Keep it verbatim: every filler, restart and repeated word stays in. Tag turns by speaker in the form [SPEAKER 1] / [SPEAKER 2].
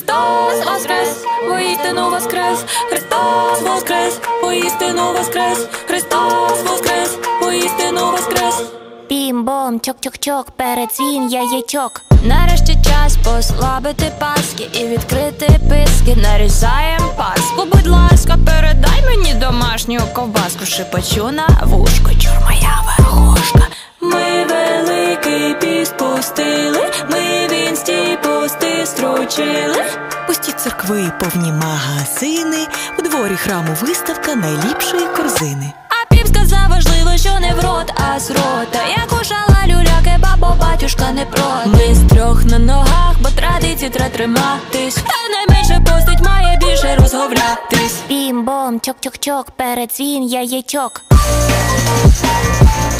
[SPEAKER 1] Христос воскрес, воістину воскрес, Христос воскрес, воістину воскрес, Христос воскрес, воістину воскрес.
[SPEAKER 2] Бім-бом, чок-чок-чок, передзвін яєчок. Нарешті час послабити паски і відкрити писки. Нарізаєм паску, будь ласка, передай мені домашню ковбаску. Шепочу на вушко, чур моя верхушка.
[SPEAKER 1] Ми великий піст пустили, ми в інсті пости строчили.
[SPEAKER 3] Пусті церкви, повні магазини, у дворі храму виставка найліпшої корзини.
[SPEAKER 1] А піп сказав, важливо, що не в рот, а з рота. Я кушала люляки, бабо, батюшка не проти. Ми з трьох на ногах, бо традиції треба триматись. Хто найменше постить, має більше розговлятись.
[SPEAKER 2] Бім-бом, чок-чок-чок, передзвін яєчок.